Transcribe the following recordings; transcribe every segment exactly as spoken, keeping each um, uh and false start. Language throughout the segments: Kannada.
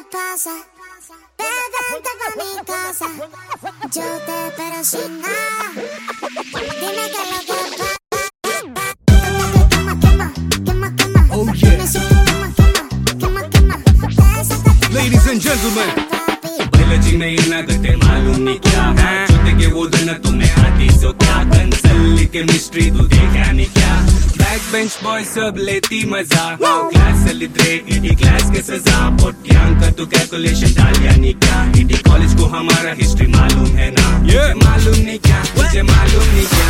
pasa? Vente pa' mi casa, yo te espero sin nada. Dime qué es lo que pasa. Quema, quema, quema, quema. Oh yeah. Quema, quema, quema, quema. Ladies and gentlemen, Balji में ना करते मालूम नहीं क्या है छोटे के वो दिन तुम्हें आती सो क्या कंसल के मिस्ट्री तू देखा नहीं क्या बैक बेंच बॉय सब लेती मजा क्लास सेलिब्रेट ईडी क्लास के सजा पोटियांग का तू कैलकुलेशन डाल या नहीं क्या ईडी कॉलेज को हमारा हिस्ट्री मालूम है ना Yeah. मुझे मालूम नहीं क्या मुझे मालूम नहीं क्या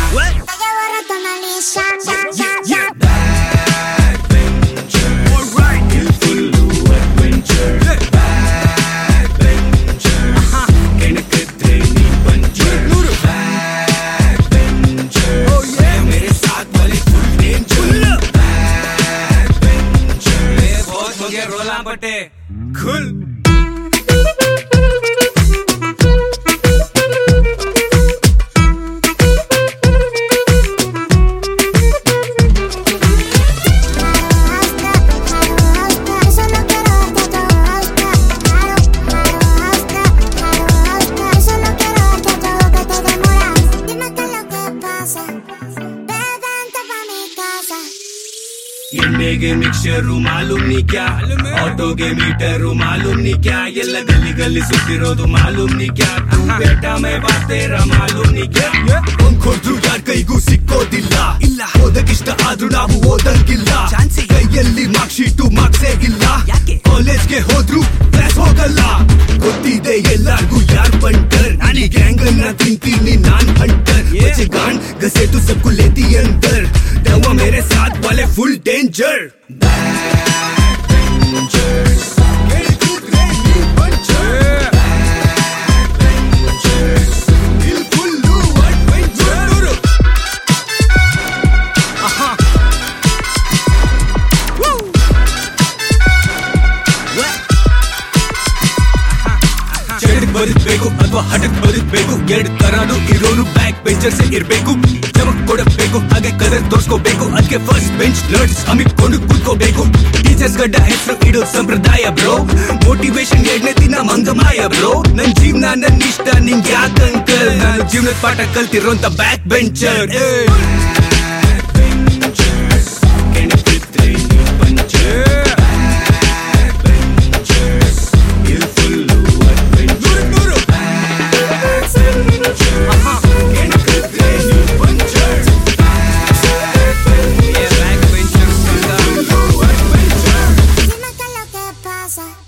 रोला बटे खुल के मिक्सचर मालूम नहीं क्या ऑटो के मीटर मालूम नहीं क्या ये गली गली सुतिरोದು मालूम नहीं क्या तू बेटा मैं बात तेरा मालूम नहीं क्या ಕೊಂಡ್ರು ಯಾರ್ ಕೈಗೂ ಸಿಕ್ಕೋದಿಲ್ಲ ಇಲ್ಲ ಓದಕ್ಕಿಷ್ಟ ಆದ್ರೂ ನಾವು ಓದಂಗಿಲ್ಲ ಕೈಯಲ್ಲಿ ಮಾರ್ಕ್ ಶೀಟು ಮಾರ್ಕ್ಸೇ ಇಲ್ಲ ಕಾಲೇಜ್ಗೆ ಹೋದ್ರು ಕ್ಲಾಸ್ ಹೋಗಲ್ಲ ಗೊತ್ತಿದೆ ಎಲ್ಲಾರ್ಗೂ ಯಾರ್ ಬಂಟರ್ ನಾನೇ ಗ್ಯಾಂಗ್ ಅನ್ನ ತಿಂತೀನಿ ನಾನ್ ಹಂಟರ್ मुझे गान घसे तू सबको लेती अंदर दवा मेरे साथ वाले फुल डेंजर ಬದುಕಬೇಕು ಅಥವಾ ಹಠಕ್ ಬದುಕಬೇಕು ಎರಡು ತರಾನು ಇರೋನು ಬ್ಯಾಕ್ ಬೆಂಚರ್ ಸೆ ಇರಬೇಕು ಚಮಕ್ ಕೊಡಬೇಕು ಹಾಗೆ ಕಲರ್ ತೋರ್ಸ್ಕೋಬೇಕು ಅದಕ್ಕೆ ಫಸ್ಟ್ ಬೆಂಚ್ ನರ್ಡ್ಸ್ ಹಮ್ಮಿಕೊಂಡು ಕೂತ್ಕೋಬೇಕು ಟೀಚರ್ಸ್ ಗಡ್ಡ ಹೆಸರು ಇಡೋ ಸಂಪ್ರದಾಯ ಬ್ರೋ ಮೋಟಿವೇಶನ್ ಎರಡನೇ ದಿನ ಮಂಗಮಾಯ ಬ್ರೋ ನನ್ ಜೀವನ ನನ್ ಇಷ್ಟ ನಿಂಗೆ ಯಾಕಂಕಲ್ ನಾನು ಜೀವನದ ಪಾಠ ಕಲ್ತಿರೋಂತ ಬ್ಯಾಕ್ ಬೆಂಚರ್ Pasa.